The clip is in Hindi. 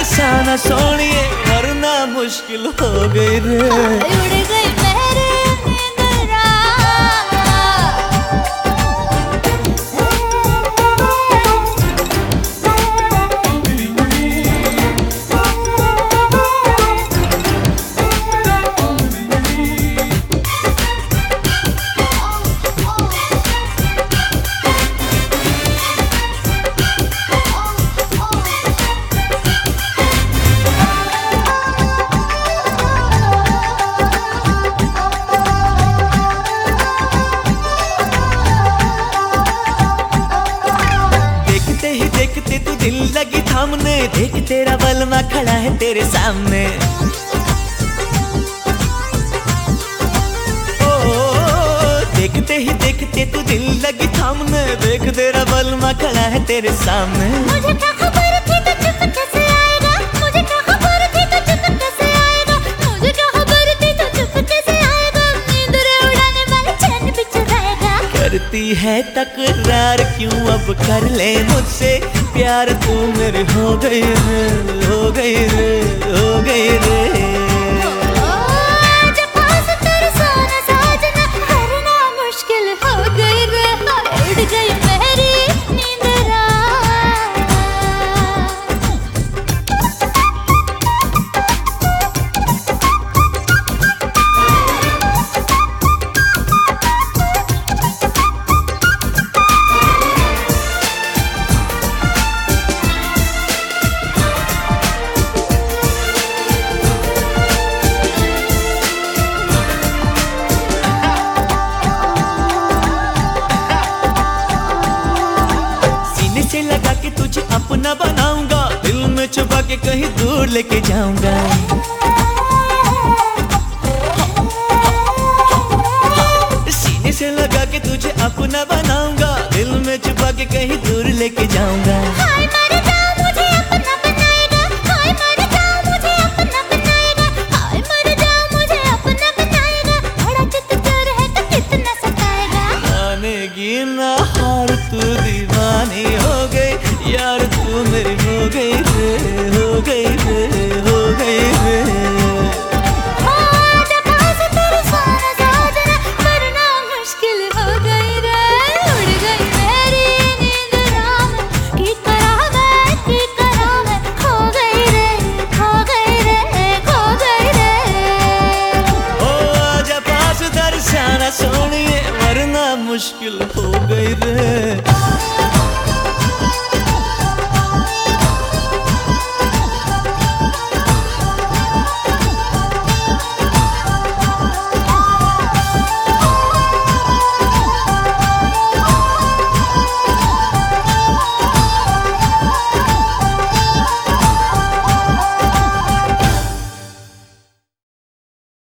तरसाना सोनिए वरना मुश्किल हो गई रे। उड़ गई मेरी देखते तू दिल लगी थामने, देख तेरा बलमा खड़ा है तेरे सामने। ओ देखते ही देखते तू दिल लगी थामने, देख तेरा बलमा खड़ा है तेरे सामने। मुझे क्या खबर थी तो चुप कैसे आएगा, मुझे क्या खबर थी तो चुप कैसे आएगा, मुझे क्या खबर थी तो चुप कैसे आएगा, नींद रे उड़ाने वाले चैन भी चुराएगा। करती है तकरार क्यों अब कर ले मुझसे प्यार, तू मेरी हो गई रे, हो गई रे, हो गई रे। जब पास तेरे सोना साजना करना मुश्किल हो गई रे, उड़ गई मेरी नींद से लगा के तुझे अपना बनाऊंगा, दिल में छुपा के कहीं दूर लेके जाऊंगा। सीने से लगा के तुझे अपना बनाऊंगा, दिल में छुपा के कहीं दूर लेके जाऊंगा। हाय मर जाऊं मुझे अपना बनाएगा, हाय मर जाऊं मुझे अपना बनाएगा, हाय मर जाऊं मुझे अपना बनाएगा, बड़ा चित चोर है तो कितना सताएगा। मानेगी ना हार तू दीवानी हो गई यार, तू मेरी हो गई रे, हो गई रे, हो गई।